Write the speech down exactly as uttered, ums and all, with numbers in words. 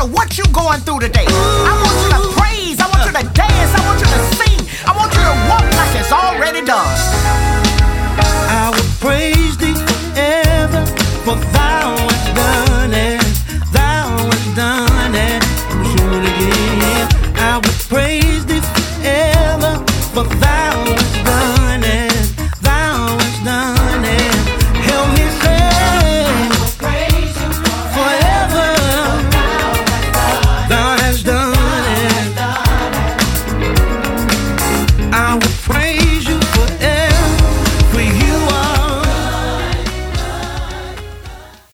what you going through today. I want you to praise, I want you to dance, I want you to sing, I want you to walk like it's already done.